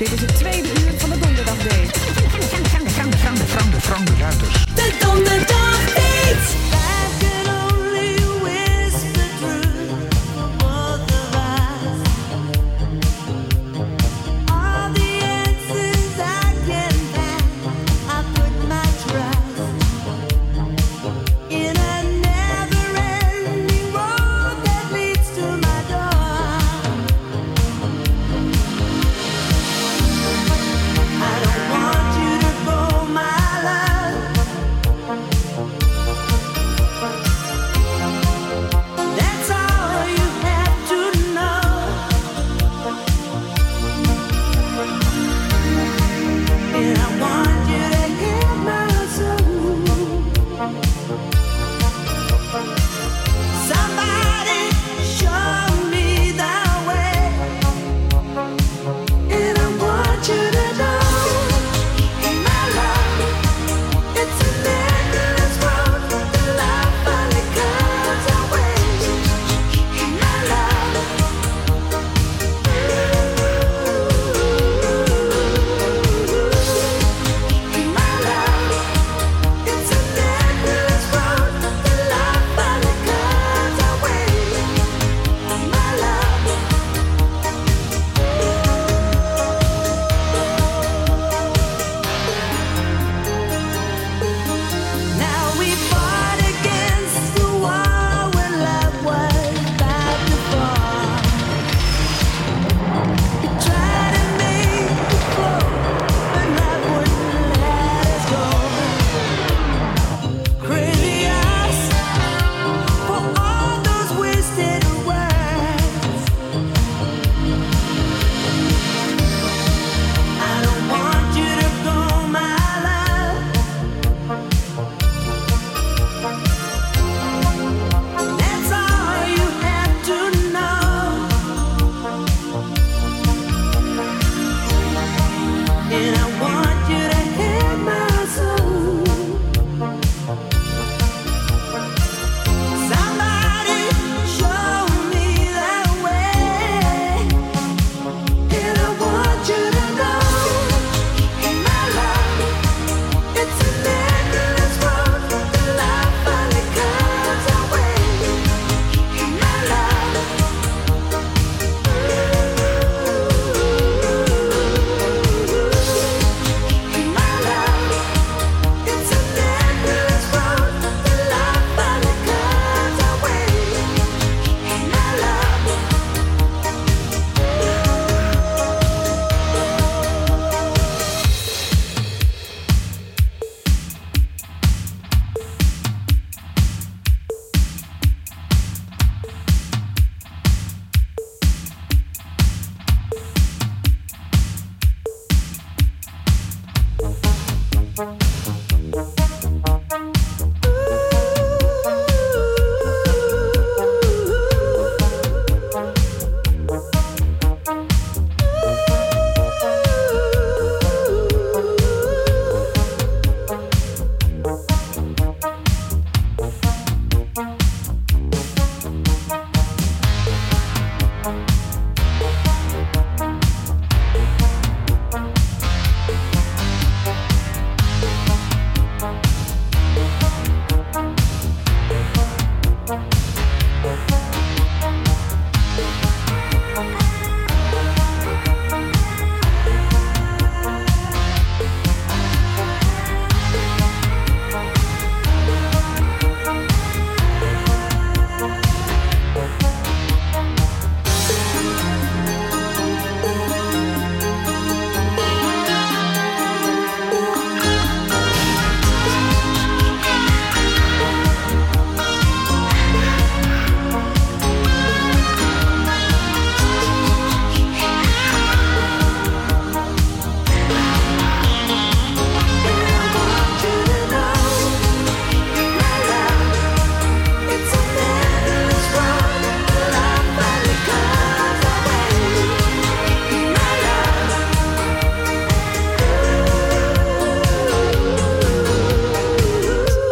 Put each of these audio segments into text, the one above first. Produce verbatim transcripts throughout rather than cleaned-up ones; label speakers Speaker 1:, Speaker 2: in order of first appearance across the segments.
Speaker 1: Dit is het tweede uur van de Donderdagdate.
Speaker 2: Frank, Frank, Frank, Frank, Frank de Ruiters.
Speaker 3: De Donderdagdate.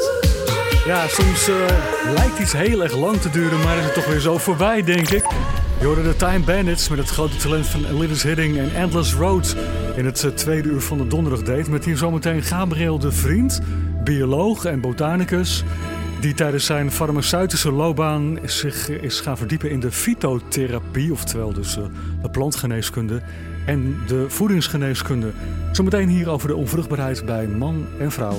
Speaker 4: Ja, soms uh, lijkt iets heel erg lang te duren, maar is het toch weer zo voorbij, denk ik. Je hoorde de Time Bandits met het grote talent van Elidis Hidding en Endless Road in het uh, tweede uur van de Donderdag Date. Met hier zometeen Gabriel de Vriend, bioloog en botanicus, die tijdens zijn farmaceutische loopbaan zich is gaan verdiepen in de fytotherapie, oftewel dus uh, de plantgeneeskunde en de voedingsgeneeskunde. Zometeen hier over de onvruchtbaarheid bij man en vrouw.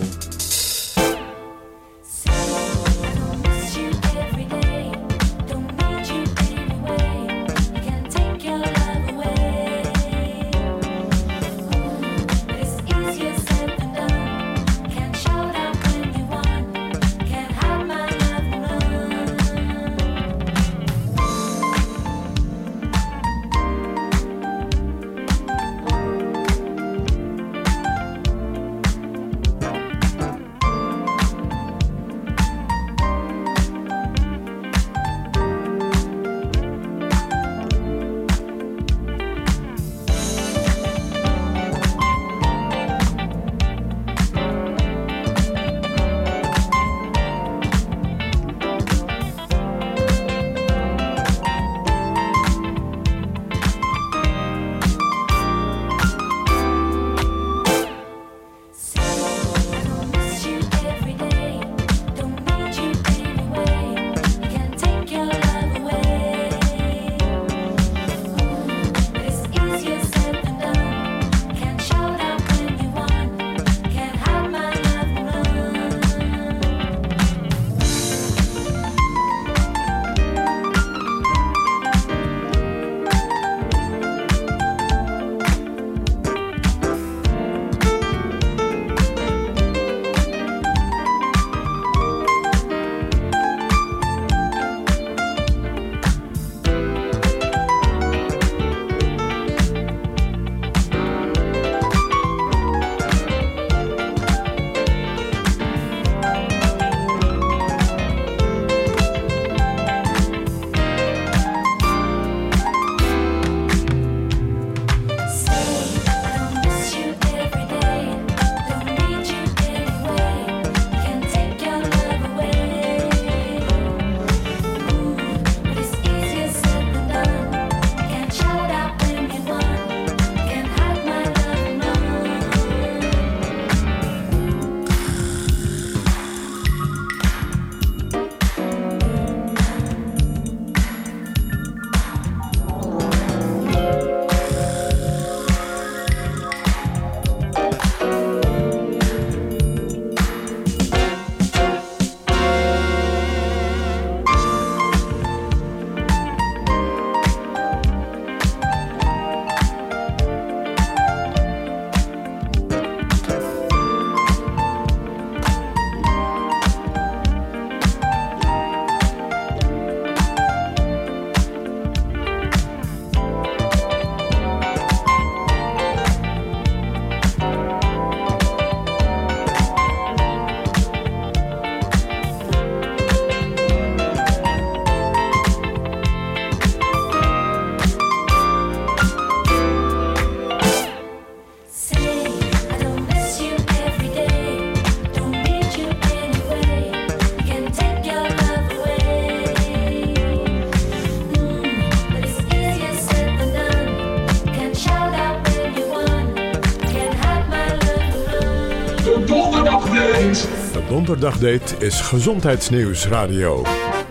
Speaker 5: De Donderdagdate is Gezondheidsnieuws Radio.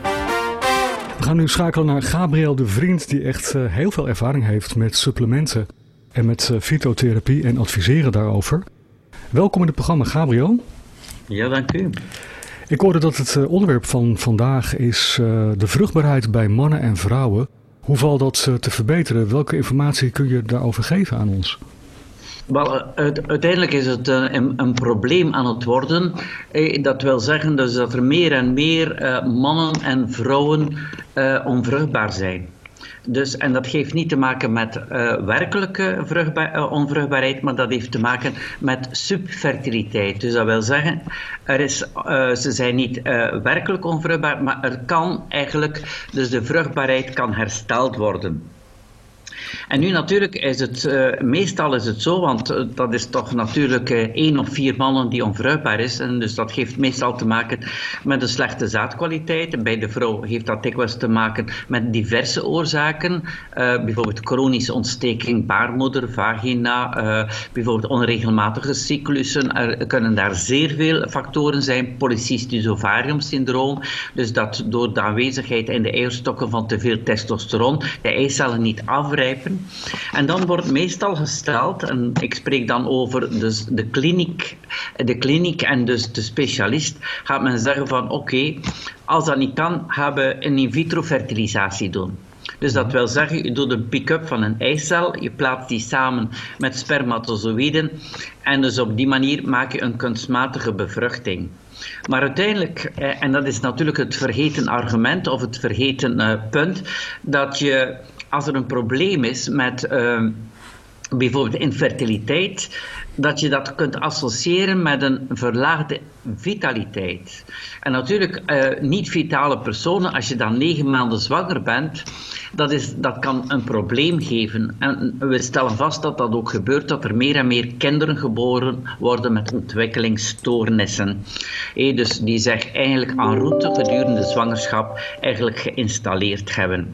Speaker 4: We gaan nu schakelen naar Gabriel de Vriend, die echt uh, heel veel ervaring heeft met supplementen en met uh, fytotherapie en adviseren daarover. Welkom in het programma, Gabriel.
Speaker 6: Ja, dank u.
Speaker 4: Ik hoorde dat het uh, onderwerp van vandaag is uh, de vruchtbaarheid bij mannen en vrouwen. Hoe valt dat uh, te verbeteren? Welke informatie kun je daarover geven aan ons?
Speaker 6: Wel, uiteindelijk is het een, een probleem aan het worden. Dat wil zeggen dus dat er meer en meer uh, mannen en vrouwen uh, onvruchtbaar zijn. Dus, en dat heeft niet te maken met uh, werkelijke vruchtbaar, uh, onvruchtbaarheid, maar dat heeft te maken met subfertiliteit. Dus dat wil zeggen, er is, uh, ze zijn niet uh, werkelijk onvruchtbaar, maar er kan eigenlijk, dus de vruchtbaarheid kan hersteld worden. En nu natuurlijk is het, uh, meestal is het zo, want uh, dat is toch natuurlijk uh, één of vier mannen die onvruchtbaar is. En dus dat heeft meestal te maken met een slechte zaadkwaliteit. Bij de vrouw heeft dat dikwijls te maken met diverse oorzaken. Uh, bijvoorbeeld chronische ontsteking, baarmoeder, vagina, uh, bijvoorbeeld onregelmatige cyclussen. Er kunnen daar zeer veel factoren zijn. Polycystisch ovariumsyndroom, dus dat door de aanwezigheid in de eierstokken van te veel testosteron de eicellen niet afrijpen. En dan wordt meestal gesteld, en ik spreek dan over dus de kliniek, de kliniek en dus de specialist, gaat men zeggen van oké, okay, als dat niet kan, gaan we een in vitro fertilisatie doen. Dus dat wil zeggen, je doet een pick-up van een eicel, je plaatst die samen met spermatozoïden en dus op die manier maak je een kunstmatige bevruchting. Maar uiteindelijk, en dat is natuurlijk het vergeten argument of het vergeten uh, punt, dat je, als er een probleem is met uh, bijvoorbeeld infertiliteit, dat je dat kunt associëren met een verlaagde vitaliteit. En natuurlijk, uh, niet-vitale personen, als je dan negen maanden zwanger bent, dat, is, dat kan een probleem geven. En we stellen vast dat dat ook gebeurt, dat er meer en meer kinderen geboren worden met ontwikkelingsstoornissen. Hey, dus die zich eigenlijk en route gedurende de zwangerschap eigenlijk geïnstalleerd hebben.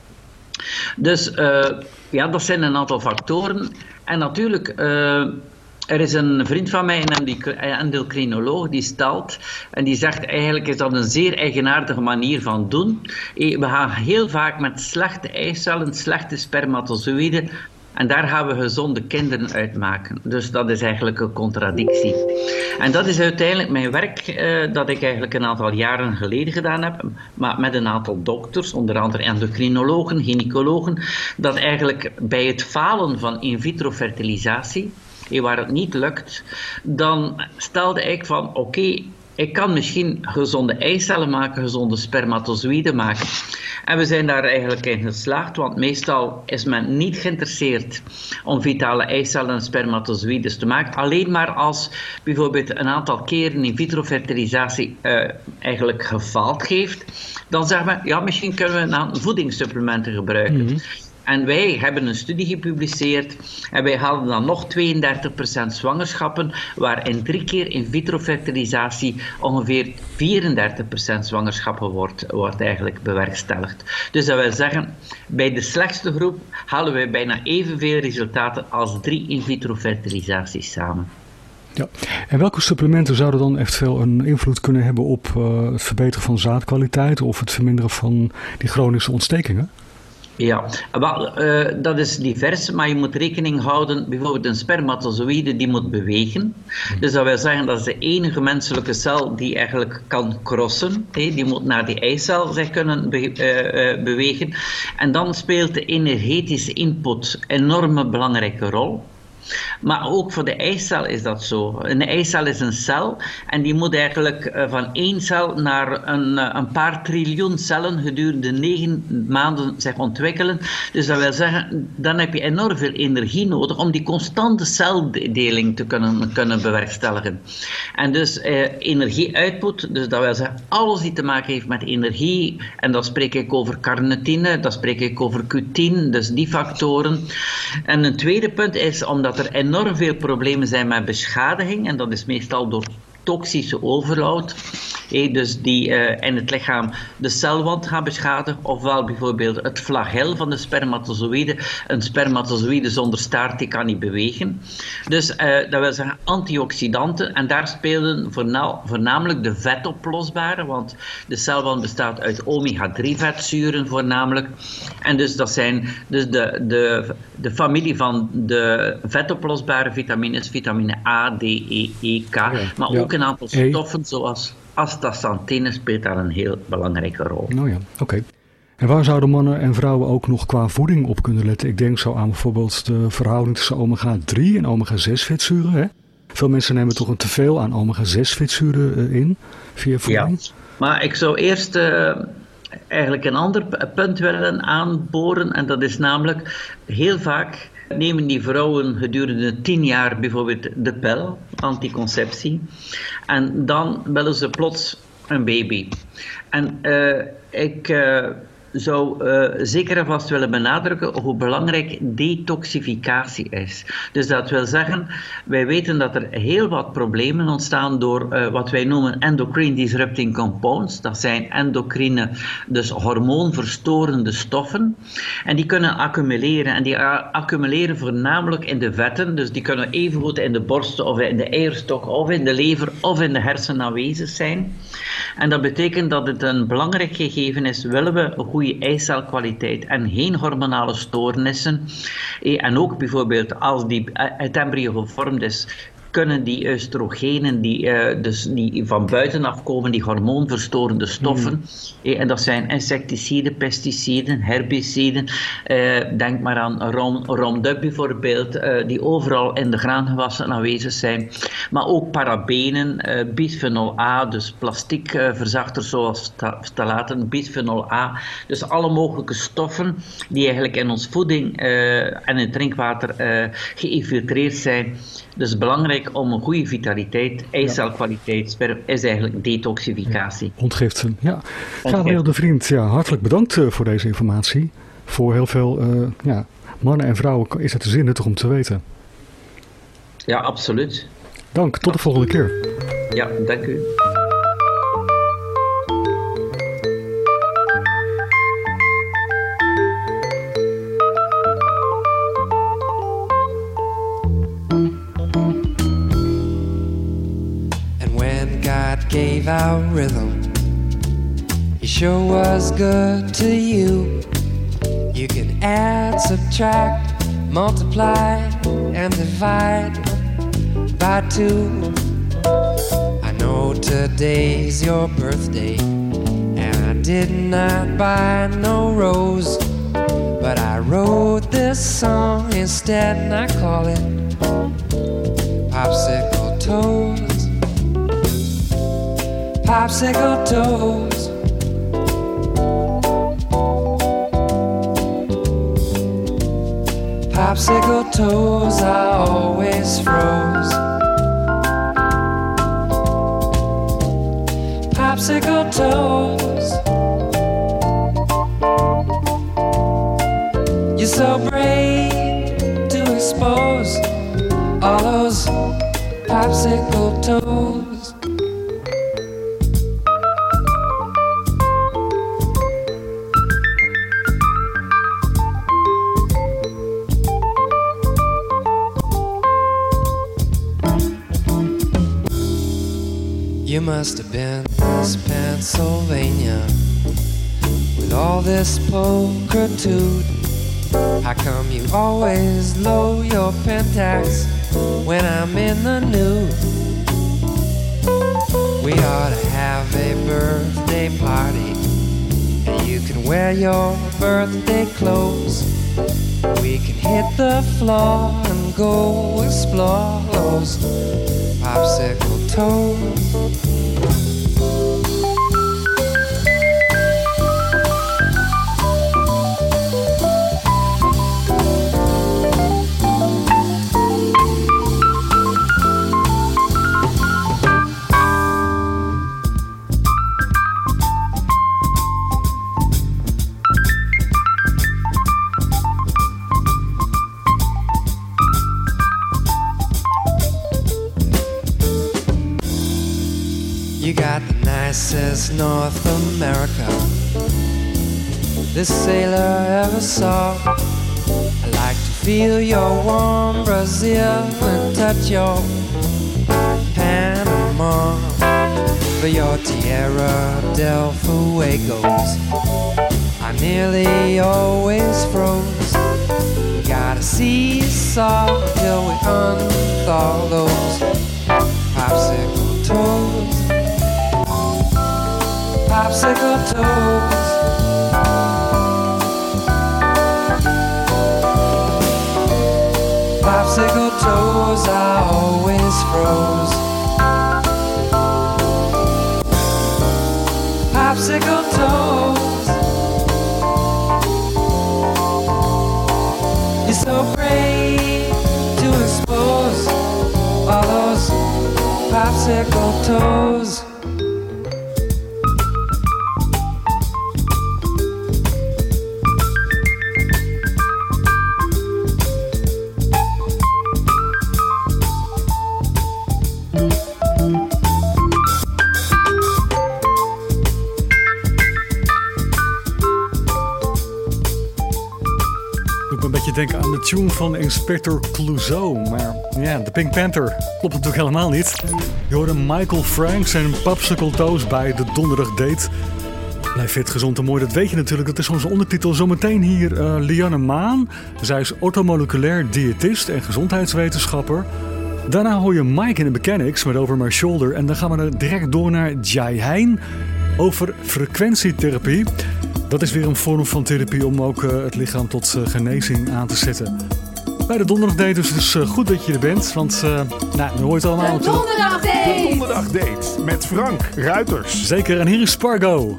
Speaker 6: Dus uh, ja, dat zijn een aantal factoren. En natuurlijk, uh, er is een vriend van mij, een endocrinoloog, die stelt, en die zegt eigenlijk is dat een zeer eigenaardige manier van doen. We gaan heel vaak met slechte eicellen, slechte spermatozoïden, en daar gaan we gezonde kinderen uitmaken. Dus dat is eigenlijk een contradictie. En dat is uiteindelijk mijn werk uh, dat ik eigenlijk een aantal jaren geleden gedaan heb, maar met een aantal dokters, onder andere endocrinologen, gynaecologen, dat eigenlijk bij het falen van in vitro fertilisatie, waar het niet lukt, dan stelde ik van oké, okay, ik kan misschien gezonde eicellen maken, gezonde spermatozoïden maken. En we zijn daar eigenlijk in geslaagd, want meestal is men niet geïnteresseerd om vitale eicellen en spermatozoïden te maken. Alleen maar als bijvoorbeeld een aantal keren in vitro fertilisatie uh, eigenlijk gefaald heeft, dan zeggen we, ja, misschien kunnen we een aantal voedingssupplementen gebruiken. Mm-hmm. En wij hebben een studie gepubliceerd en wij hadden dan nog tweeëndertig procent zwangerschappen, waarin drie keer in vitro fertilisatie ongeveer vierendertig procent zwangerschappen wordt, wordt eigenlijk bewerkstelligd. Dus dat wil zeggen, bij de slechtste groep halen wij bijna evenveel resultaten als drie in vitro fertilisaties samen.
Speaker 4: Ja. En welke supplementen zouden dan echt veel een invloed kunnen hebben op uh, het verbeteren van zaadkwaliteit of het verminderen van die chronische ontstekingen?
Speaker 6: Ja, wel, uh, dat is divers, maar je moet rekening houden, bijvoorbeeld een spermatozoïde die moet bewegen. Dus dat wil zeggen, dat is de enige menselijke cel die eigenlijk kan crossen. Hey, die moet naar die eicel zich kunnen be- uh, uh, bewegen. En dan speelt de energetische input een enorme belangrijke rol. Maar ook voor de eicel is dat zo. Een eicel is een cel en die moet eigenlijk uh, van één cel naar een, uh, een paar triljoen cellen gedurende negen maanden zich ontwikkelen. Dus dat wil zeggen, dan heb je enorm veel energie nodig om die constante celdeling te kunnen, kunnen bewerkstelligen. En dus uh, energie-output, dus dat wil zeggen, alles die te maken heeft met energie, en dan spreek ik over carnitine, dan spreek ik over Q tien, dus die factoren. En een tweede punt is, omdat er enorm veel problemen zijn met beschadiging, en dat is meestal door toxische overload, hey, dus die uh, in het lichaam de celwand gaan beschadigen, ofwel bijvoorbeeld het flagel van de spermatozoïde. Een spermatozoïde zonder staart die kan niet bewegen. Dus uh, dat wil zeggen antioxidanten, en daar spelen voorna- voornamelijk de vetoplosbare, want de celwand bestaat uit omega drie vetzuren voornamelijk. En dus dat zijn dus de, de, de familie van de vetoplosbare vitamines, vitamine A, D, E, E, K, ja, maar ook ja. een aantal stoffen zoals astaxanthine speelt daar een heel belangrijke rol.
Speaker 4: Nou ja, oké. Okay. En waar zouden mannen en vrouwen ook nog qua voeding op kunnen letten? Ik denk zo aan bijvoorbeeld de verhouding tussen omega drie en omega zes vetzuren. Hè? Veel mensen nemen toch een teveel aan omega zes vetzuren uh, in via voeding.
Speaker 6: Ja, maar ik zou eerst uh, eigenlijk een ander punt willen aanboren, en dat is namelijk heel vaak nemen die vrouwen gedurende tien jaar bijvoorbeeld de pil, anticonceptie, en dan willen ze plots een baby. En uh, ik uh, zou uh, zeker en vast willen benadrukken hoe belangrijk detoxificatie is. Dus dat wil zeggen, wij weten dat er heel wat problemen ontstaan door uh, wat wij noemen endocrine disrupting compounds. Dat zijn endocrine, dus hormoonverstorende stoffen. En die kunnen accumuleren. En die accumuleren voornamelijk in de vetten. Dus die kunnen evengoed in de borsten of in de eierstok of in de lever of in de hersenen aanwezig zijn. En dat betekent dat het een belangrijk gegeven is, willen we een goede eicelkwaliteit en geen hormonale stoornissen. En ook bijvoorbeeld als die, het embryo gevormd is, kunnen die oestrogenen die, uh, dus die van buitenaf komen, die hormoonverstorende stoffen, mm. eh, en dat zijn insecticiden, pesticiden, herbiciden, uh, denk maar aan Roundup bijvoorbeeld, uh, die overal in de graangewassen aanwezig zijn, maar ook parabenen, uh, bisphenol A, dus plastiekverzachters uh, zoals ftalaten, bisphenol A, dus alle mogelijke stoffen die eigenlijk in ons voeding uh, en in het drinkwater uh, geïnfiltreerd zijn. Dus belangrijk om een goede vitaliteit, eicelkwaliteit, is eigenlijk detoxificatie.
Speaker 4: Ja, ontgiften, ja. Gabriel de Vriend, ja, hartelijk bedankt uh, voor deze informatie. Voor heel veel uh, ja, mannen en vrouwen is het zin nuttig om te weten.
Speaker 6: Ja, absoluut.
Speaker 4: Dank, tot de volgende keer.
Speaker 6: Ja, dank u.
Speaker 7: Gave out rhythm, he sure was good to you. You can add, subtract, multiply, and divide by two. I know today's your birthday, and I did not buy no rose, but I wrote this song instead, and I call it Popsicle Toast. Popsicle toes, popsicle toes, I always froze. Popsicle toes, you're so brave to expose all those popsicle toes. You must have been Miss Pennsylvania with all this pulchritude. How come you always low your pentax when I'm in the nude? We ought to have a birthday party, and you can wear your birthday clothes. We can hit the floor and go explore those popsicle toes. Nicest North America this sailor ever saw. I like to feel your warm Brazil and touch your Panama. For your Tierra del Fuegos I nearly always froze. We gotta seesaw till we unthaw those popsicle toes. Popsicle toes, popsicle toes, I always froze. Popsicle toes, you're so brave to expose all those popsicle toes.
Speaker 4: Doet me een beetje denken aan de tune van Inspector Clouseau. Maar ja, de Pink Panther klopt natuurlijk helemaal niet. Je hoorde Michael Franks en Popsicle Toast bij de Donderdag Date. Blijf fit, gezond en mooi, dat weet je natuurlijk. Dat is onze ondertitel. Zometeen hier uh, Lianne Maan. Zij is orthomoleculair diëtist en gezondheidswetenschapper. Daarna hoor je Mike in de Mechanics met Over My Shoulder. En dan gaan we er direct door naar Jai Hein over frequentietherapie. Dat is weer een vorm van therapie om ook uh, het lichaam tot uh, genezing aan te zetten. Bij de Donderdag Date, dus het is uh, goed dat je er bent. Want, uh, nou, je hoort het allemaal.
Speaker 1: De Donderdag Date!
Speaker 5: De Donderdag Date met Frank Ruiters.
Speaker 4: Zeker, en hier is Spargo.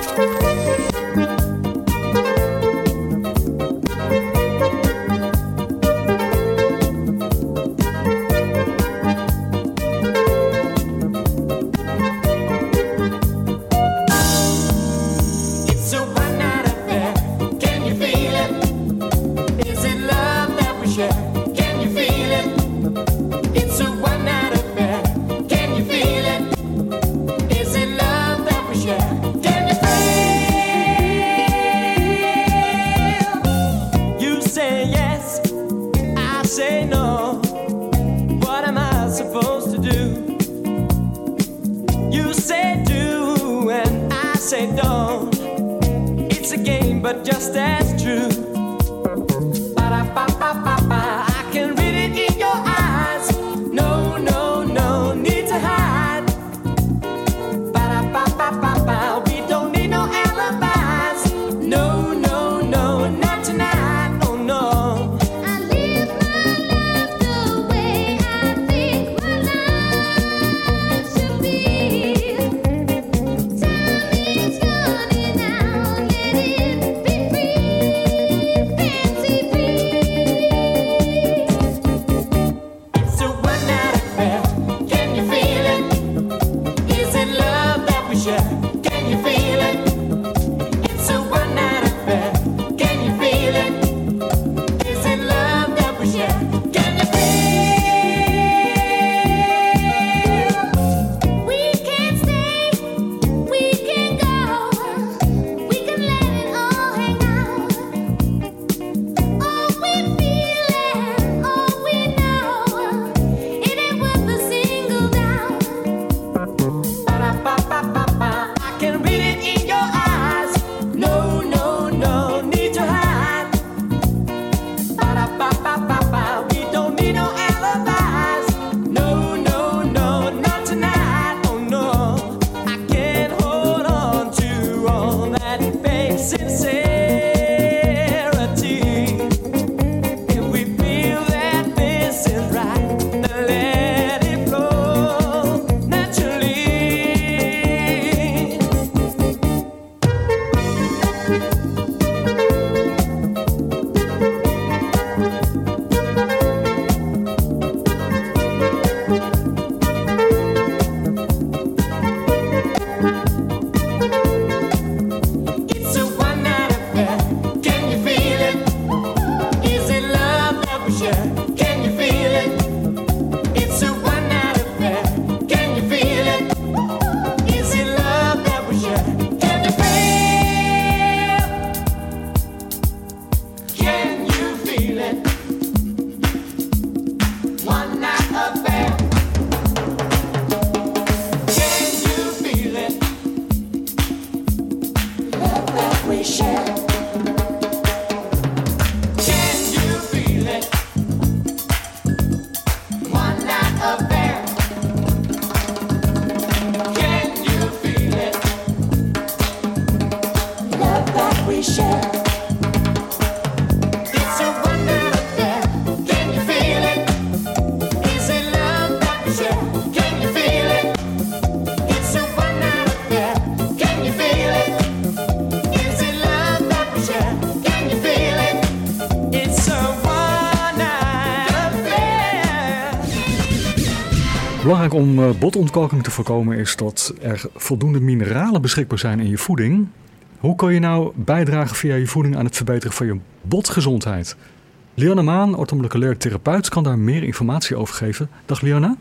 Speaker 4: Belangrijk om uh, botontkalking te voorkomen is dat er voldoende mineralen beschikbaar zijn in je voeding. Hoe kan je nou bijdragen via je voeding aan het verbeteren van je botgezondheid? Lianne Maan, orthomoleculair therapeut, kan daar meer informatie over geven. Dag Lianne.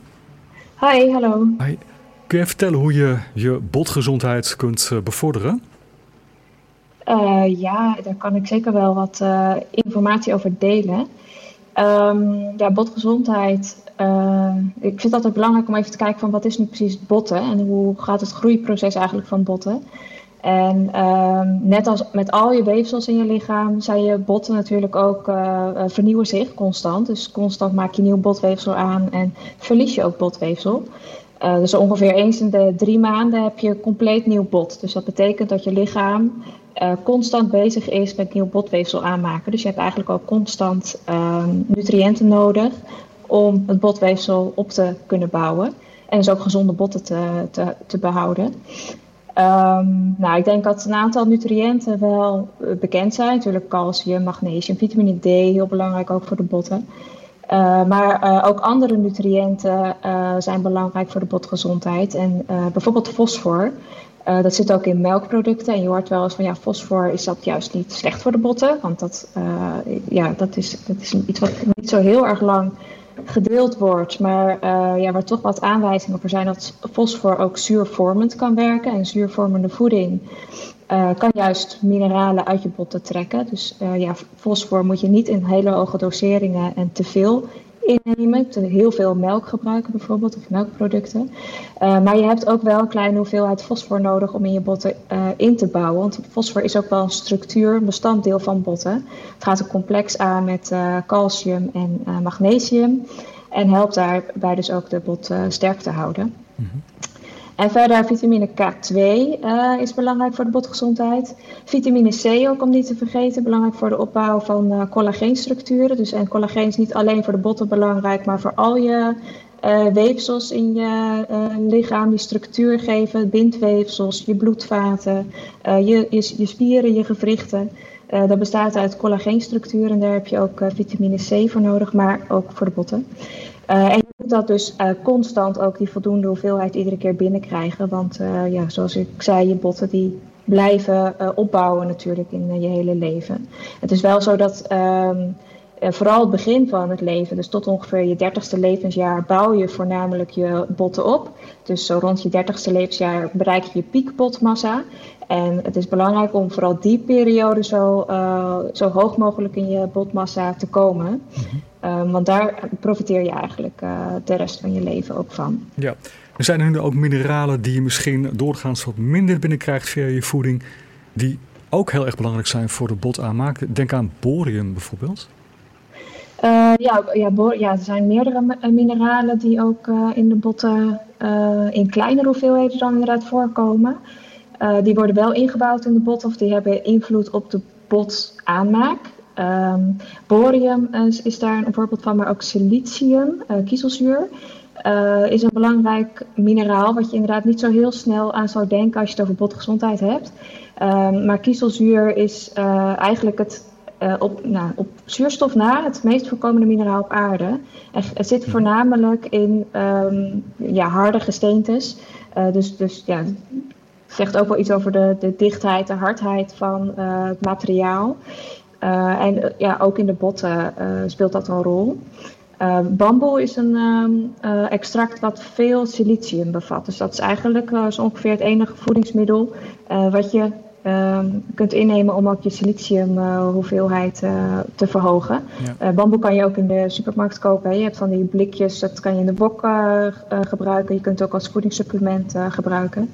Speaker 8: Hi, hallo.
Speaker 4: Hi. Kun je vertellen hoe je je botgezondheid kunt uh, bevorderen?
Speaker 8: Uh, ja, daar kan ik zeker wel wat uh, informatie over delen. Um, ja, botgezondheid. Uh, ik vind het altijd belangrijk om even te kijken van wat is nu precies botten en hoe gaat het groeiproces eigenlijk van botten. En uh, net als met al je weefsels in je lichaam zijn je botten natuurlijk ook uh, vernieuwen zich constant. Dus constant maak je nieuw botweefsel aan en verlies je ook botweefsel. Uh, dus ongeveer eens in de drie maanden heb je compleet nieuw bot. Dus dat betekent dat je lichaam uh, constant bezig is met nieuw botweefsel aanmaken. Dus je hebt eigenlijk ook constant uh, nutriënten nodig om het botweefsel op te kunnen bouwen. En dus ook gezonde botten te, te, te behouden. Um, nou, ik denk dat een aantal nutriënten wel bekend zijn. Natuurlijk calcium, magnesium, vitamine D, heel belangrijk ook voor de botten. Uh, maar uh, ook andere nutriënten uh, zijn belangrijk voor de botgezondheid. En uh, bijvoorbeeld fosfor, uh, dat zit ook in melkproducten. En je hoort wel eens van ja, fosfor is dat juist niet slecht voor de botten. Want dat, uh, ja, dat, is, dat is iets wat niet zo heel erg lang gedeeld wordt. Maar uh, ja, waar toch wat aanwijzingen voor zijn dat fosfor ook zuurvormend kan werken. En zuurvormende voeding Uh, kan juist mineralen uit je botten trekken. Dus uh, ja, fosfor moet je niet in hele hoge doseringen en te veel innemen. Te heel veel melk gebruiken bijvoorbeeld, of melkproducten. Uh, maar je hebt ook wel een kleine hoeveelheid fosfor nodig om in je botten uh, in te bouwen. Want fosfor is ook wel een structuur, een bestanddeel van botten. Het gaat een complex aan met uh, calcium en uh, magnesium. En helpt daarbij dus ook de bot uh, sterk te houden. Mm-hmm. En verder vitamine K twee uh, is belangrijk voor de botgezondheid. Vitamine C ook om niet te vergeten, belangrijk voor de opbouw van uh, collageenstructuren. Dus en collageen is niet alleen voor de botten belangrijk, maar voor al je uh, weefsels in je uh, lichaam die structuur geven. Bindweefsels, je bloedvaten, uh, je, je, je spieren, je gewrichten. Uh, dat bestaat uit collageenstructuur en daar heb je ook uh, vitamine C voor nodig, maar ook voor de botten. Uh, en je moet dat dus uh, constant ook die voldoende hoeveelheid iedere keer binnenkrijgen. Want uh, ja, zoals ik zei, je botten die blijven uh, opbouwen natuurlijk in uh, je hele leven. Het is wel zo dat um, uh, vooral het begin van het leven, dus tot ongeveer je dertigste levensjaar, bouw je voornamelijk je botten op. Dus zo rond je dertigste levensjaar bereik je je piekbotmassa. En het is belangrijk om vooral die periode zo, uh, zo hoog mogelijk in je botmassa te komen. Mm-hmm. Um, want daar profiteer je eigenlijk uh, de rest van je leven ook van.
Speaker 4: Ja, er zijn er nu ook mineralen die je misschien doorgaans wat minder binnenkrijgt via je voeding, die ook heel erg belangrijk zijn voor de botaanmaak. Denk aan borium bijvoorbeeld.
Speaker 8: Uh, ja, ja, bo- ja, er zijn meerdere m- mineralen die ook uh, in de botten uh, in kleinere hoeveelheden dan inderdaad voorkomen. Uh, die worden wel ingebouwd in de botten of die hebben invloed op de botaanmaak. Um, borium is, is daar een voorbeeld van, maar ook silicium, uh, kiezelzuur, uh, is een belangrijk mineraal wat je inderdaad niet zo heel snel aan zou denken als je het over botgezondheid hebt. Um, maar kiezelzuur is uh, eigenlijk het uh, op, nou, op zuurstof na het meest voorkomende mineraal op aarde. Er, het zit voornamelijk in um, ja, harde gesteentes, uh, dus, dus ja, het zegt ook wel iets over de, de dichtheid, de hardheid van uh, het materiaal. Uh, en uh, ja, ook in de botten uh, speelt dat een rol. Uh, bamboe is een um, uh, extract wat veel silicium bevat. Dus dat is eigenlijk uh, zo ongeveer het enige voedingsmiddel uh, wat je uh, kunt innemen om ook je silicium uh, hoeveelheid uh, te verhogen. Ja. Uh, bamboe kan je ook in de supermarkt kopen. Hè. Je hebt van die blikjes, dat kan je in de wok uh, uh, gebruiken. Je kunt het ook als voedingssupplement uh, gebruiken.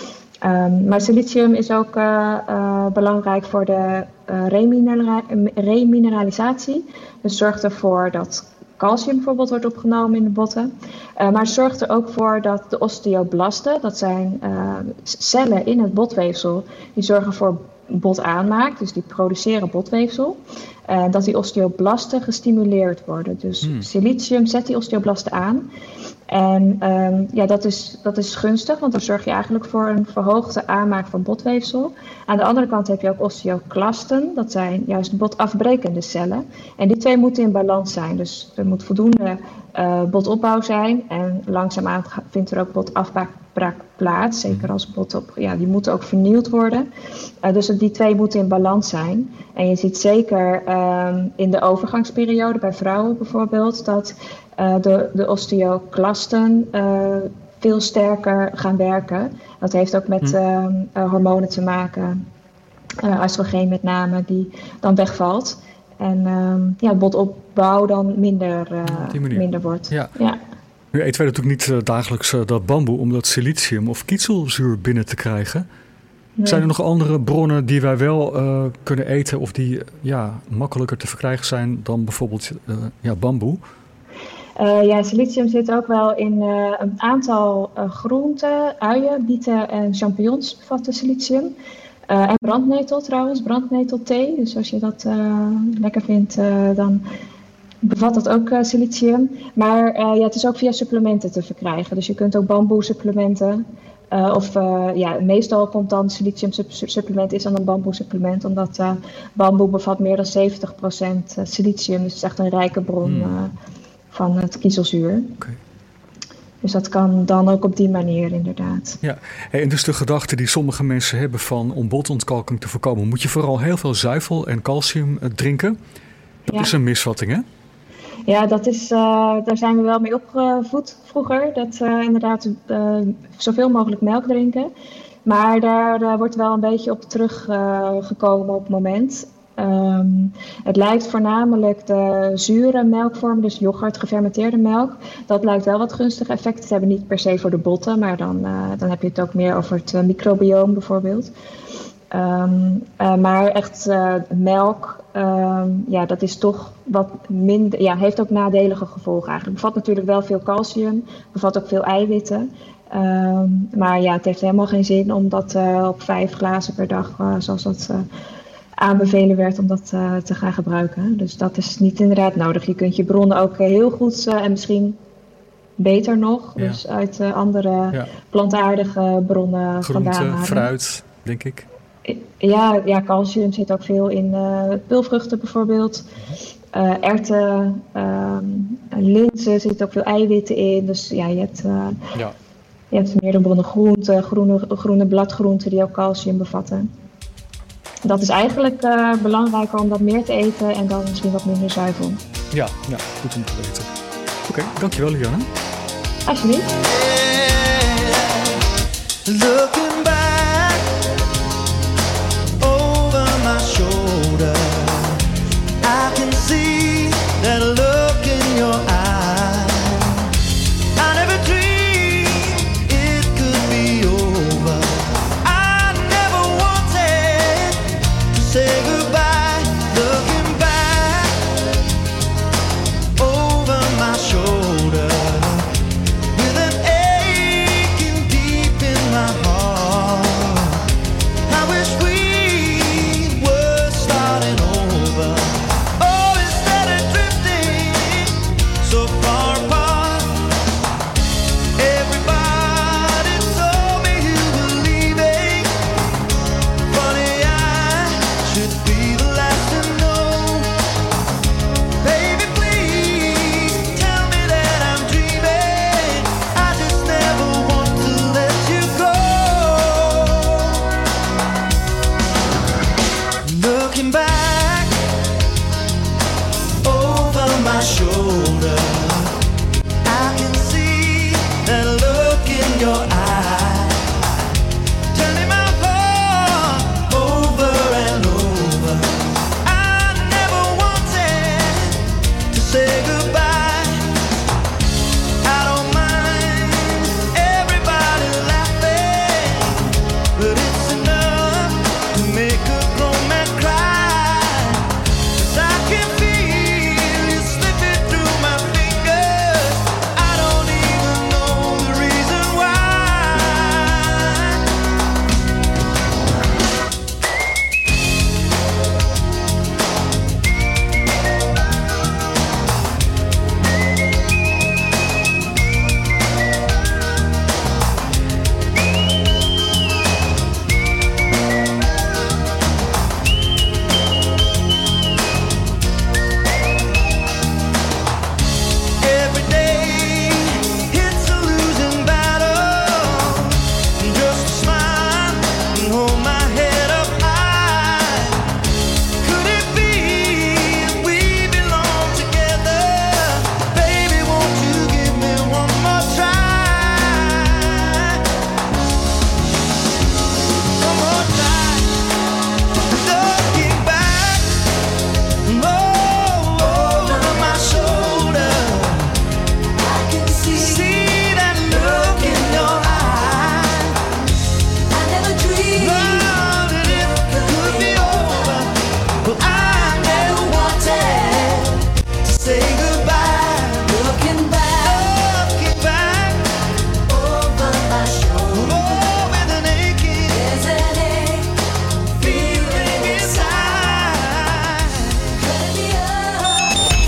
Speaker 8: Um, maar silicium is ook uh, uh, belangrijk voor de uh, reminera- remineralisatie. Dus zorgt ervoor dat calcium bijvoorbeeld wordt opgenomen in de botten. Uh, maar zorgt er ook voor dat de osteoblasten, dat zijn uh, cellen in het botweefsel, die zorgen voor botaanmaak, dus die produceren botweefsel. Uh, dat die osteoblasten gestimuleerd worden. Dus hmm. silicium zet die osteoblasten aan. En um, ja, dat is, dat is gunstig, want dan zorg je eigenlijk voor een verhoogde aanmaak van botweefsel. Aan de andere kant heb je ook osteoclasten, dat zijn juist botafbrekende cellen. En die twee moeten in balans zijn. Dus er moet voldoende uh, botopbouw zijn en langzaamaan vindt er ook botafbraak plaats. Zeker als bot op, ja, die moeten ook vernieuwd worden. Uh, dus die twee moeten in balans zijn. En je ziet zeker um, in de overgangsperiode bij vrouwen bijvoorbeeld dat uh, de, de osteoclasten uh, veel sterker gaan werken. Dat heeft ook met uh, uh, hormonen te maken. uh, oestrogeen met name, die dan wegvalt. En um, ja, botopbouw dan minder, uh, minder wordt.
Speaker 4: Ja.
Speaker 8: Ja.
Speaker 4: Nu eten wij natuurlijk niet uh, dagelijks uh, dat bamboe om dat silicium of kiezelzuur binnen te krijgen. Nee. Zijn er nog andere bronnen die wij wel uh, kunnen eten of die ja, makkelijker te verkrijgen zijn dan bijvoorbeeld uh, ja, bamboe?
Speaker 8: Uh, ja, silicium zit ook wel in uh, een aantal uh, groenten, uien, bieten en champignons bevatten silicium. Uh, en brandnetel trouwens, brandnetelthee. Dus als je dat uh, lekker vindt, uh, dan bevat dat ook uh, silicium. Maar uh, ja, het is ook via supplementen te verkrijgen. Dus je kunt ook bamboe supplementen. Uh, of uh, ja, meestal komt dan silicium supplement is dan een bamboe supplement. Omdat uh, bamboe bevat meer dan zeventig procent silicium. Dus het is echt een rijke bron uh, van het kiezelzuur.
Speaker 4: Okay.
Speaker 8: Dus dat kan dan ook op die manier inderdaad.
Speaker 4: Ja, hey, en dus de gedachte die sommige mensen hebben van om botontkalking te voorkomen, moet je vooral heel veel zuivel en calcium uh, drinken. Dat ja. is een misvatting, hè?
Speaker 8: Ja, dat is, uh, daar zijn we wel mee opgevoed vroeger. Dat uh, inderdaad uh, zoveel mogelijk melk drinken. Maar daar uh, wordt wel een beetje op teruggekomen uh, op het moment. Um, het lijkt voornamelijk de zure melkvorm, dus yoghurt, gefermenteerde melk. Dat lijkt wel wat gunstige effecten te hebben. Niet per se voor de botten, maar dan, uh, dan heb je het ook meer over het uh, microbioom bijvoorbeeld. Um, uh, maar echt uh, melk, um, ja, dat is toch wat minder, ja, heeft ook nadelige gevolgen eigenlijk. Bevat natuurlijk wel veel calcium, bevat ook veel eiwitten. Um, maar ja, het heeft helemaal geen zin om dat uh, op vijf glazen per dag, uh, zoals dat uh, aanbevelen werd, om dat uh, te gaan gebruiken. Dus dat is niet inderdaad nodig. Je kunt je bronnen ook uh, heel goed uh, en misschien beter nog, ja. dus uit uh, andere ja. plantaardige bronnen
Speaker 4: Groente,
Speaker 8: vandaan halen.
Speaker 4: Fruit, denk ik.
Speaker 8: Ja, ja, calcium zit ook veel in uh, pulvruchten bijvoorbeeld. Uh, erwten, um, linzen zitten ook veel eiwitten in. Dus ja, je hebt, uh, ja. je hebt meerdere bronnen groenten, groene, groene bladgroenten die ook calcium bevatten. Dat is eigenlijk uh, belangrijker om dat meer te eten en dan misschien wat minder zuivel.
Speaker 4: Ja, ja, goed om te weten. Oké, okay, dankjewel Lianne.
Speaker 8: Alsjeblieft.
Speaker 3: Looking back over my shoulder, I can see that look in your eye. I never dreamed it could be over. I never wanted to say goodbye. Looking back over my shoulder, with an aching deep in my heart.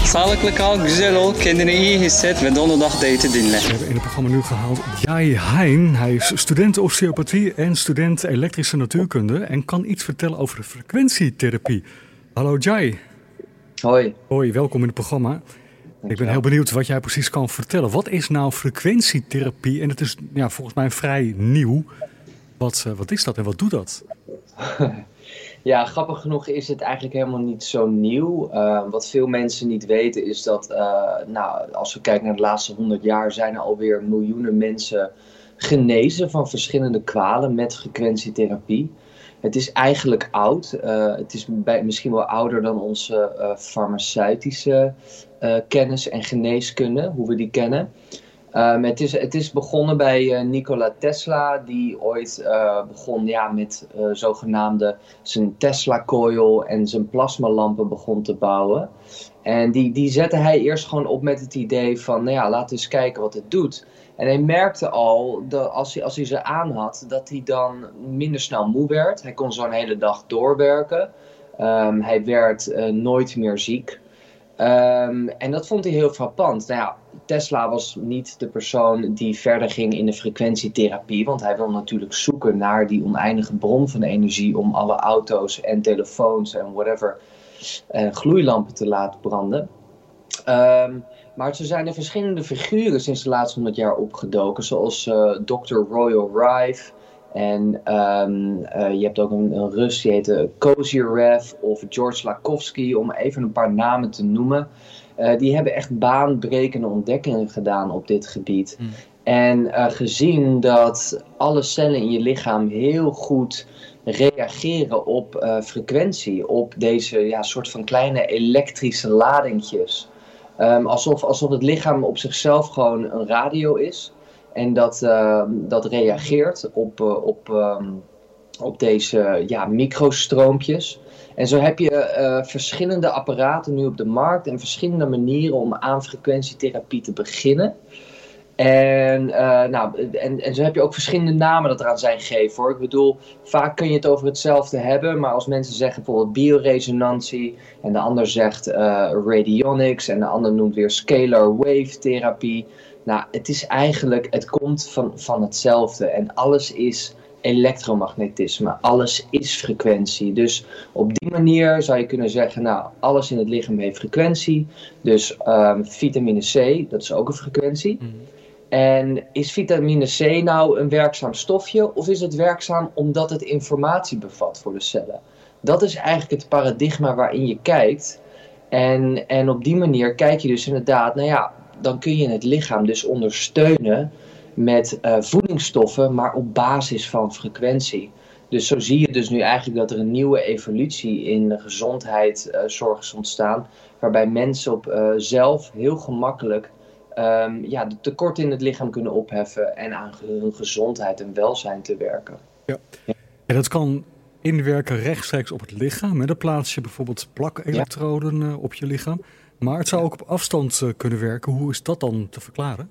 Speaker 9: Sağlıklı kal, güzel ol, kendini iyi hisset ve donderdag daten dinle.
Speaker 4: We hebben in het programma nu gehaald Jai Hein. Hij is student osteopathie en student elektrische natuurkunde en kan iets vertellen over de frequentietherapie. Hallo Jai.
Speaker 10: Hoi.
Speaker 4: Hoi, welkom in het programma. Dankjewel. Ik ben heel benieuwd wat jij precies kan vertellen. Wat is nou frequentietherapie? En het is ja, volgens mij vrij nieuw. Wat, uh, wat is dat en wat doet dat?
Speaker 10: Ja, grappig genoeg is het eigenlijk helemaal niet zo nieuw. Uh, wat veel mensen niet weten is dat, uh, nou, als we kijken naar de laatste honderd jaar, zijn er alweer miljoenen mensen genezen van verschillende kwalen met frequentietherapie. Het is eigenlijk oud. Uh, het is bij, misschien wel ouder dan onze uh, farmaceutische uh, kennis en geneeskunde, hoe we die kennen. Um, het, is, het is begonnen bij uh, Nikola Tesla, die ooit uh, begon ja, met uh, zogenaamde zijn Tesla-coil en zijn plasmalampen begon te bouwen. En die, die zette hij eerst gewoon op met het idee van, nou ja, laten we eens kijken wat het doet. En hij merkte al, dat als hij, als hij ze aan had, dat hij dan minder snel moe werd. Hij kon zo'n hele dag doorwerken. Um, hij werd uh, nooit meer ziek. Um, en dat vond hij heel frappant. Nou ja, Tesla was niet de persoon die verder ging in de frequentietherapie, want hij wil natuurlijk zoeken naar die oneindige bron van energie om alle auto's en telefoons en whatever uh, gloeilampen te laten branden. Um, maar zo zijn er verschillende figuren sinds de laatste honderd jaar opgedoken, zoals uh, dokter Royal Rife. En um, uh, je hebt ook een, een Rus, die heette Kozyrev of George Lakhovsky, om even een paar namen te noemen. Uh, die hebben echt baanbrekende ontdekkingen gedaan op dit gebied. Mm. En uh, gezien dat alle cellen in je lichaam heel goed reageren op uh, frequentie, op deze ja, soort van kleine elektrische ladingjes. Um, alsof, alsof het lichaam op zichzelf gewoon een radio is. En dat, uh, dat reageert op, uh, op, um, op deze ja, microstroompjes. En zo heb je uh, verschillende apparaten nu op de markt en verschillende manieren om aan frequentietherapie te beginnen. En, uh, nou, en, en zo heb je ook verschillende namen dat eraan zijn gegeven hoor. Ik bedoel, vaak kun je het over hetzelfde hebben, maar als mensen zeggen bijvoorbeeld bioresonantie en de ander zegt uh, radionics en de ander noemt weer scalar wave therapie. Nou, het is eigenlijk, het komt van, van hetzelfde en alles is elektromagnetisme, alles is frequentie. Dus op die manier zou je kunnen zeggen, nou, alles in het lichaam heeft frequentie. Dus um, vitamine C, dat is ook een frequentie. Mm. En is vitamine C nou een werkzaam stofje of is het werkzaam omdat het informatie bevat voor de cellen? Dat is eigenlijk het paradigma waarin je kijkt. En, en op die manier kijk je dus inderdaad, nou ja, dan kun je het lichaam dus ondersteunen met uh, voedingsstoffen, maar op basis van frequentie. Dus zo zie je dus nu eigenlijk dat er een nieuwe evolutie in de gezondheidszorg is ontstaan, waarbij mensen op uh, zelf heel gemakkelijk um, ja, de tekorten in het lichaam kunnen opheffen en aan hun gezondheid en welzijn te werken.
Speaker 4: Ja. En dat kan inwerken rechtstreeks op het lichaam. Dan plaats je bijvoorbeeld plakelektroden uh, op je lichaam. Maar het zou ook op afstand uh, kunnen werken. Hoe is dat dan te verklaren?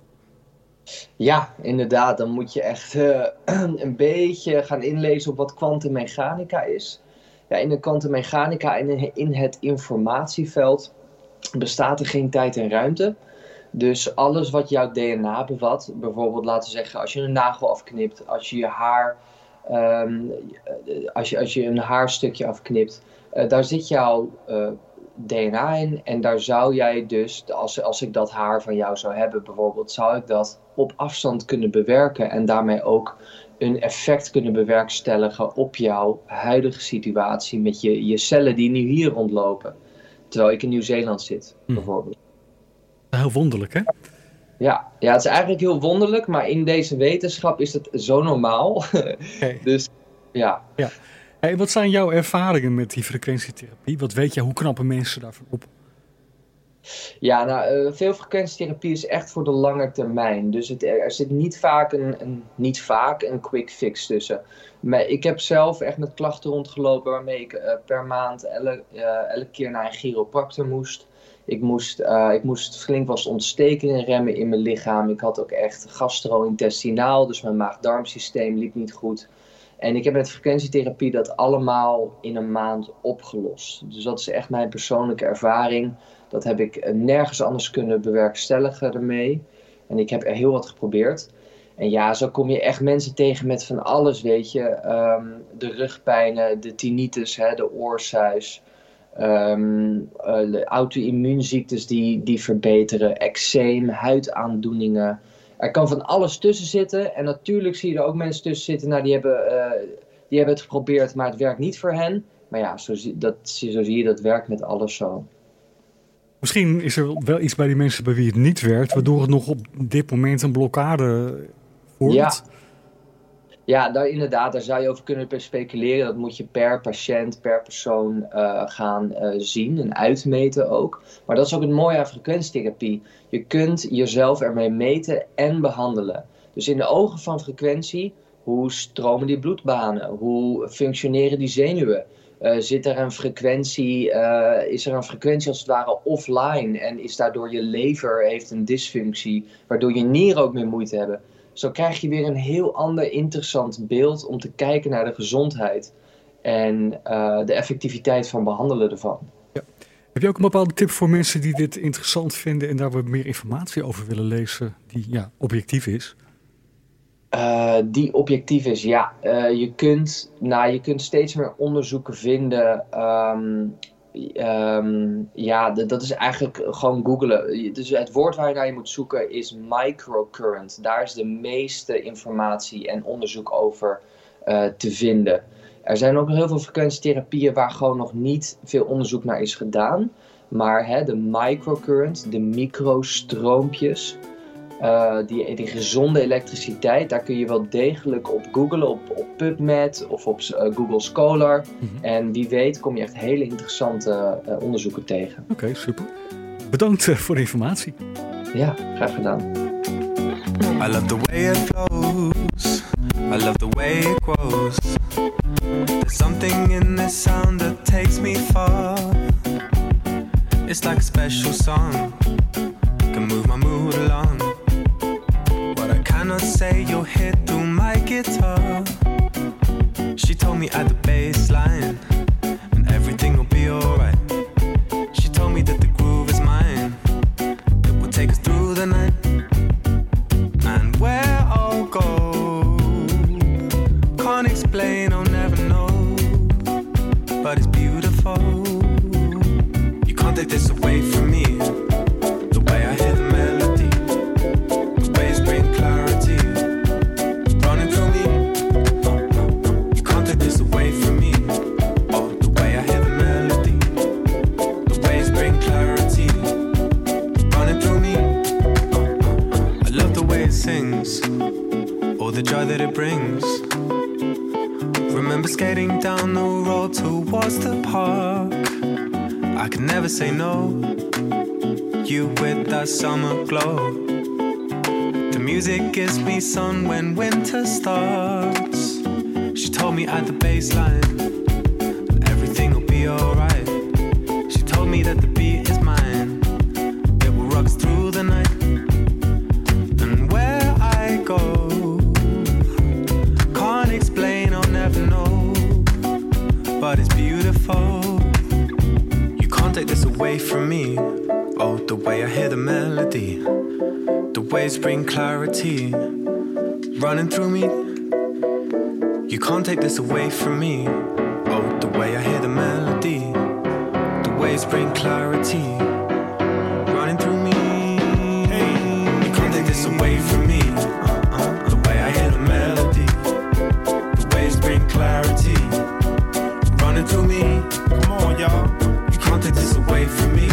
Speaker 10: Ja, inderdaad. Dan moet je echt uh, een beetje gaan inlezen op wat kwantummechanica is. Ja, in de kwantummechanica en in het informatieveld bestaat er geen tijd en ruimte. Dus alles wat jouw D N A bevat, bijvoorbeeld laten we zeggen als je een nagel afknipt, als je je haar, um, als je, als je een haarstukje afknipt, uh, daar zit jouw uh, D N A in en daar zou jij dus, als, als ik dat haar van jou zou hebben bijvoorbeeld, zou ik dat op afstand kunnen bewerken en daarmee ook een effect kunnen bewerkstelligen op jouw huidige situatie met je, je cellen die nu hier rondlopen, terwijl ik in Nieuw-Zeeland zit bijvoorbeeld.
Speaker 4: Heel wonderlijk, hè?
Speaker 10: Ja, ja, het is eigenlijk heel wonderlijk, maar in deze wetenschap is het zo normaal. Okay. Dus ja.
Speaker 4: ja. Hey, wat zijn jouw ervaringen met die frequentietherapie? Wat weet jij, hoe knappen mensen daarvan op?
Speaker 10: Ja, nou, uh, veel frequentietherapie is echt voor de lange termijn. Dus het, er zit niet vaak een, een, niet vaak een quick fix tussen. Maar ik heb zelf echt met klachten rondgelopen waarmee ik uh, per maand elle, uh, elke keer naar een chiropractor moest. Ik moest, uh, ik moest flink wat ontstekingen remmen in mijn lichaam. Ik had ook echt gastro-intestinaal, dus mijn maag-darmsysteem liep niet goed. En ik heb met frequentietherapie dat allemaal in een maand opgelost. Dus dat is echt mijn persoonlijke ervaring. Dat heb ik nergens anders kunnen bewerkstelligen ermee. En ik heb er heel wat geprobeerd. En ja, zo kom je echt mensen tegen met van alles, weet je. Um, de rugpijnen, de tinnitus, hè, de oorsuis. Um, uh, de auto-immuunziektes die, die verbeteren. Eczeem, huidaandoeningen. Er kan van alles tussen zitten. En natuurlijk zie je er ook mensen tussen zitten. Nou, die hebben, uh, die hebben het geprobeerd, maar het werkt niet voor hen. Maar ja, zo, dat, zo zie je dat werkt met alles zo.
Speaker 4: Misschien is er wel iets bij die mensen bij wie het niet werkt, waardoor het nog op dit moment een blokkade vormt.
Speaker 10: Ja, ja daar, inderdaad, daar zou je over kunnen speculeren. Dat moet je per patiënt, per persoon uh, gaan uh, zien en uitmeten ook. Maar dat is ook het mooie aan frequentietherapie. Je kunt jezelf ermee meten en behandelen. Dus in de ogen van frequentie, hoe stromen die bloedbanen? Hoe functioneren die zenuwen? Uh, zit er een frequentie, uh, is er een frequentie als het ware offline en is daardoor je lever heeft een dysfunctie, waardoor je nieren ook meer moeite hebben. Zo krijg je weer een heel ander interessant beeld om te kijken naar de gezondheid en uh, de effectiviteit van behandelen ervan.
Speaker 4: Ja. Heb je ook een bepaalde tip voor mensen die dit interessant vinden en daar wat meer informatie over willen lezen die ja, objectief is?
Speaker 10: Uh, die objectief is, ja. Uh, je, kunt, nou, je kunt steeds meer onderzoeken vinden. Um, um, ja, d- dat is eigenlijk gewoon googlen. Dus het woord waar je naar je moet zoeken is microcurrent. Daar is de meeste informatie en onderzoek over uh, te vinden. Er zijn ook heel veel frequentietherapieën waar gewoon nog niet veel onderzoek naar is gedaan. Maar hè, de microcurrent, de microstroompjes... Uh, die, die gezonde elektriciteit, daar kun je wel degelijk op googlen, op, op PubMed of op uh, Google Scholar. Mm-hmm. En wie weet kom je echt hele interessante uh, onderzoeken tegen.
Speaker 4: Oké, okay, super. Bedankt uh, voor de informatie.
Speaker 10: Ja, graag gedaan.
Speaker 11: I love the way it flows. I love the way it grows. There's something in this sound that takes me far. It's like a special song. Can move my mood along. I cannot say you'll hit through my guitar. She told me at the bass line and everything will be alright. She told me that the groove is mine. It will take us through the night. And where I'll go, can't explain, I'll never know. But it's beautiful. You can't take this away from me. The way I hear the melody, the waves bring clarity, running through me. You can't take this away from me. Oh, the way I hear the melody, the waves bring clarity, running through me. I love the way it sings, all the joy that it brings. Remember skating down the road towards the park. I could never say no. You with that summer glow. The music gives me sun when winter starts. She told me at the baseline everything will be alright. She told me that the beat is mine. It will rock us through the night. And where I go, can't explain, I'll never know. But it's beautiful. You can't take this away from me. Oh, the way I hear the melody, the waves bring clarity, running through me. You can't take this away from me. Oh, the way I hear the melody, the waves bring clarity, running through me. You can't take this away from me. Uh-uh. The way I hear the melody, the waves bring clarity, running through me. Come on, y'all. You can't take this away from me.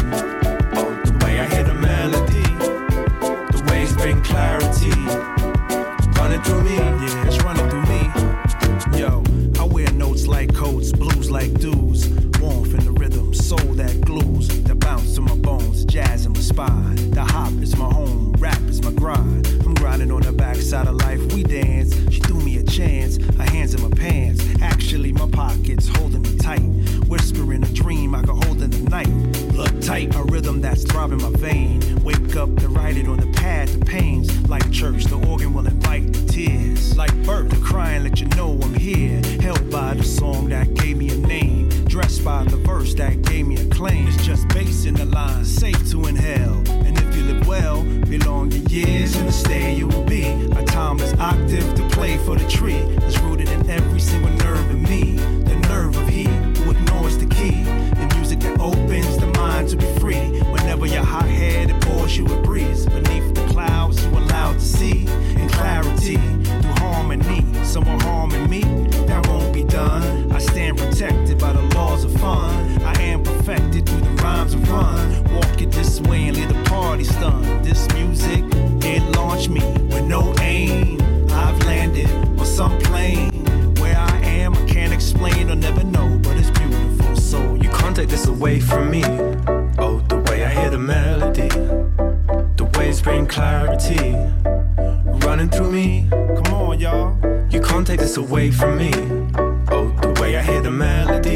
Speaker 11: Clarity running through me, yeah, it's running through me. Yo, I wear notes like coats, blues like dudes, warmth in the rhythm, soul that glues, the bounce to my bones, jazz in my spine. The hop is my home, rap is my grind. I'm grinding on the backside of life, we dance. She threw me a chance, her hands in my pants. Actually, my pockets holding me tight, whispering a dream I could hold in the night. Look tight, a rhythm that that's throbbing my vein. Wake up to write it on the pad, the pains. Like church, the organ will invite the tears. Like birth, the crying, let you know I'm here. Held by the song that gave me a name. Dressed by the verse that gave me a claim. It's just bass in the line, safe to inhale. And if you live well, belong your years in the stay you will be. A timeless octave to play for the tree. It's rooted in every single nerve in me. The nerve of he who ignores the key. The music that opens the mind to be free. Whenever your hot head it pours you a breeze. Beneath the clouds you allowed to see. In clarity, through harmony. Someone harming me, that won't be done. I stand protected by the laws of fun. I am perfected through the rhymes of run. Walk it this way and leave the party stunned. This music, it launched me with no aim. I've landed on some plane. Where I am, I can't explain or never know, but it's beautiful. So you can't take this away from me. Oh, the way I hear the melody, the waves bring clarity, running through me. Come on, y'all. You can't take this away from me. Oh, the way I hear the melody,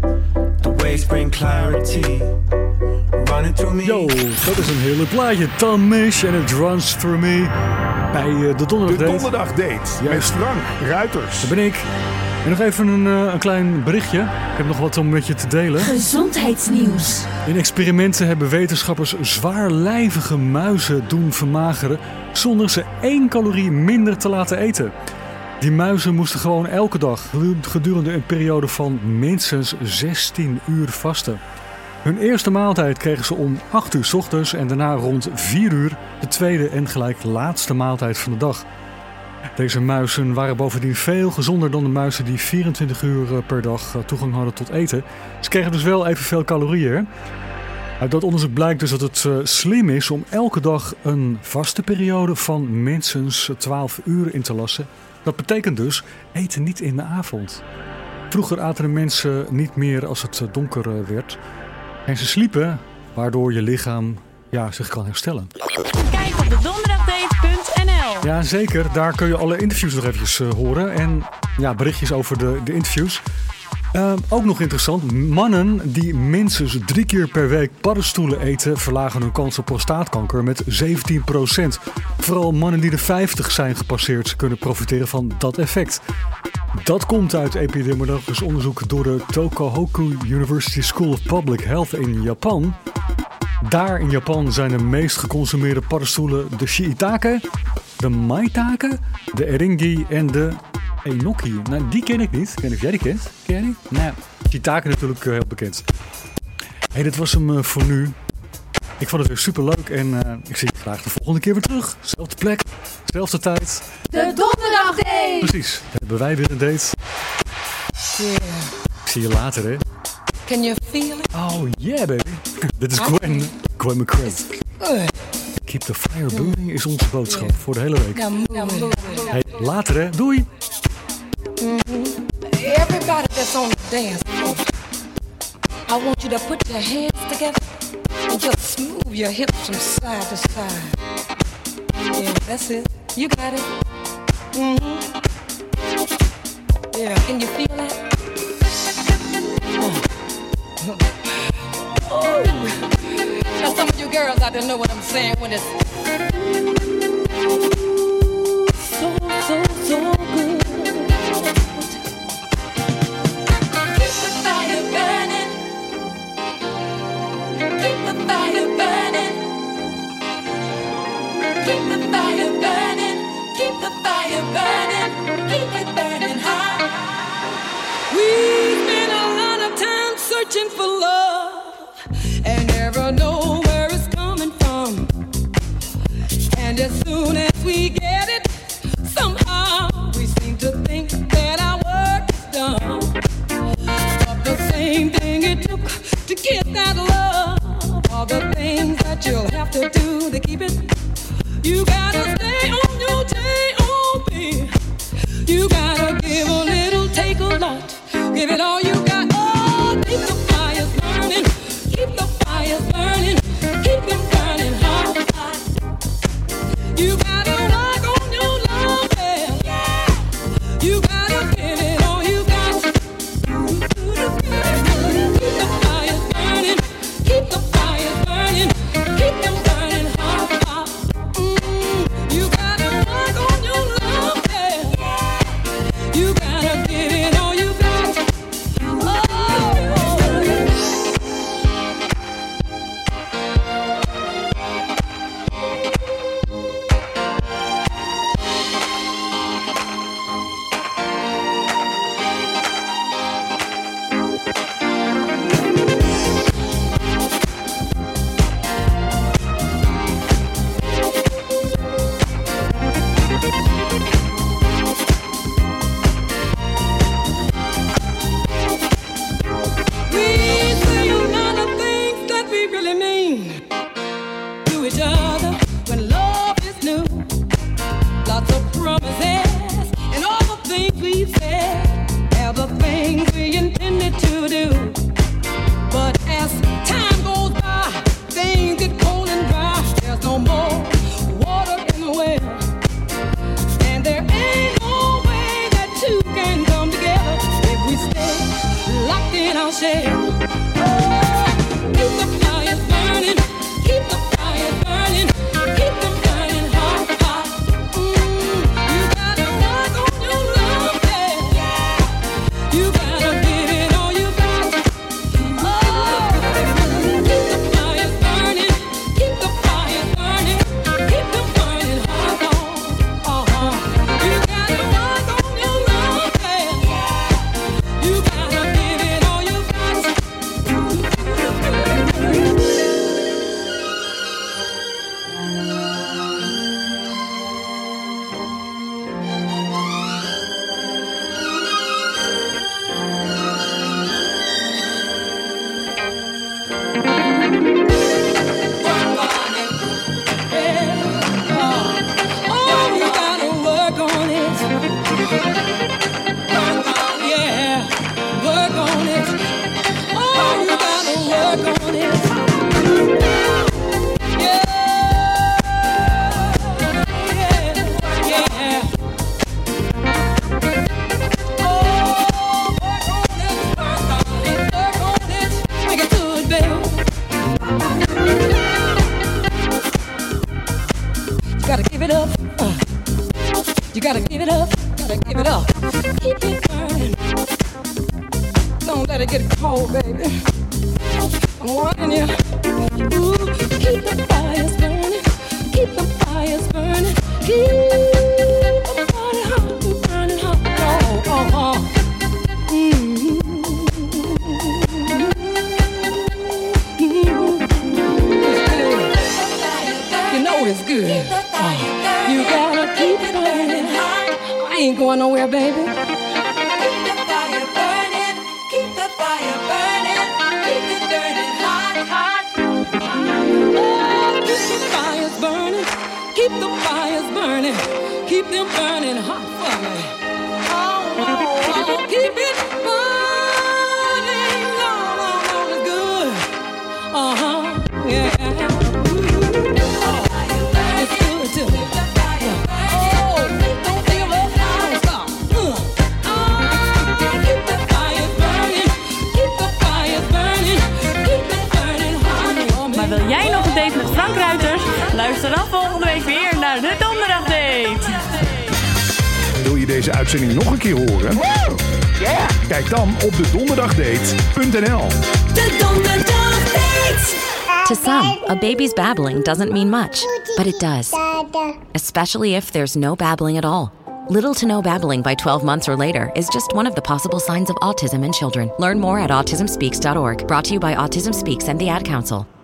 Speaker 11: the waves bring clarity, running through me.
Speaker 4: Yo, dat is een hele plaatje. Tom Misch en het Runs Through Me bij uh, de Donderdag Date.
Speaker 5: De Donderdag Date met Frank Ruiters.
Speaker 4: Daar ben ik. En nog even een, uh, een klein berichtje. Ik heb nog wat om met je te delen.
Speaker 1: Gezondheidsnieuws.
Speaker 4: In experimenten hebben wetenschappers zwaarlijvige muizen doen vermageren zonder ze één calorie minder te laten eten. Die muizen moesten gewoon elke dag gedurende een periode van minstens zestien uur vasten. Hun eerste maaltijd kregen ze om acht uur 's ochtends en daarna rond vier uur de tweede en gelijk laatste maaltijd van de dag. Deze muizen waren bovendien veel gezonder dan de muizen die vierentwintig uur per dag toegang hadden tot eten. Ze kregen dus wel evenveel calorieën. Uit dat onderzoek blijkt dus dat het uh, slim is om elke dag een vaste periode van minstens twaalf uur in te lassen. Dat betekent dus eten niet in de avond. Vroeger aten de mensen niet meer als het donker werd. En ze sliepen, waardoor je lichaam ja, zich kan herstellen.
Speaker 1: Kijk op de donderdagdate punt n l.
Speaker 4: Ja, zeker. Daar kun je alle interviews nog eventjes uh, horen. En ja, berichtjes over de, de interviews. Uh, ook nog interessant. Mannen die minstens drie keer per week paddenstoelen eten verlagen hun kans op prostaatkanker met zeventien procent. Vooral mannen die de vijftig zijn gepasseerd kunnen profiteren van dat effect. Dat komt uit epidemiologisch onderzoek door de Tohoku University School of Public Health in Japan. Daar in Japan zijn de meest geconsumeerde paddenstoelen de shiitake, de maitake, de eringi en de enoki. Nou, die ken ik niet. Ik weet niet of jij die kent. Ken jij die? Nou, shiitake natuurlijk uh, heel bekend. Hey, dit was hem uh, voor nu. Ik vond het weer super leuk en uh, ik zie je graag de volgende keer weer terug. Zelfde plek, zelfde tijd.
Speaker 1: De Donderdag Date!
Speaker 4: Precies, dan hebben wij weer een date.
Speaker 12: Yeah.
Speaker 4: Ik zie je later, hè.
Speaker 12: Can you feel it?
Speaker 4: Oh yeah, baby. Dit is Gwen. Gwen McCrae. Keep the fire burning is onze boodschap voor de hele week. Hey, later hè. Doei.
Speaker 12: Mm-hmm. Everybody that's on the dance floor, I want you to put your hands together and just move your hips from side to side. Yeah, that's it. You got it. Mm-hmm. Yeah, can you feel that? Oh. Now some of you girls out there know what I'm saying when it's so, so, so good. Keep the fire burning. Keep the fire burning. Keep the fire burning. Keep the fire burning. Keep it burning high. We spent a lot of time searching for love and never know where it's coming from. And as soon as we get it, somehow we seem to think that our work is done. But the same thing it took to get that love, all the things that you'll have to do to keep it. You gotta stay on your J O B. You gotta give a little, take a lot. Give it all you got. Oh, keep the fires burning. Keep the fires burning. Keep it burning hot. You gotta work on your love, yeah. You gotta give it all you got. Keep the fires burning. Keep the fires burning. each other when love is new. Lots of promises and all the things we've said are the things we intended to do. But as time goes by, things get cold and dry. There's no more water in the well, and there ain't no way that two can come together if we stay locked in our shell. Oh, keep the fires burning, keep the fires burning, keep them burning hot, hot. Mm, you gotta work on your love, yeah. You gotta give it all you got. Oh, keep the fires burning, keep the fires burning, keep them burning hot, uh-huh. You gotta work on your love, yeah. You gotta give it all you got. Oh, you gotta work on it. Yeah, work on it. Oh, you gotta work on it. Yeah, yeah, yeah. Oh, work on it, work on it, work on it. Make it good, baby. You gotta give it up. Uh, you gotta give it up. Gotta give it up. Keep it burning. Don't let it get cold, baby. I'm warning you. Ooh, keep the fires burning. Keep the fires burning. Keep them burning hot, burning hot. Oh, oh, oh. Mm-hmm. You know it's good. Oh, you gotta keep it burning. I ain't going nowhere, baby. Keep the fire burning. Keep the fire burning. Keep it burning hot, hot. Oh, keep the fires burning. Keep the fires burning. Keep them burning hot for me. Oh, oh, oh. Keep it burning. Long, long, long is good. Uh-huh, yeah. It's good to me. Oh, don't give up, don't stop. Uh. Oh, keep the fires burning. Keep the fires burning. Keep it burning hot.
Speaker 1: Maar wil jij nog een date met Frank Ruiters? Luister dan volgende week weer naar de Donderdagdate.
Speaker 5: Wil je deze uitzending nog een keer horen? Yeah. Kijk dan op de donderdagdate punt n l.
Speaker 12: De Donderdagdate.
Speaker 13: To some, a baby's babbling doesn't mean much, but it does. Especially if there's no babbling at all. Little to no babbling by twelve months or later is just one of the possible signs of autism in children. Learn more at autism speaks dot org. Brought to you by Autism Speaks and the Ad Council.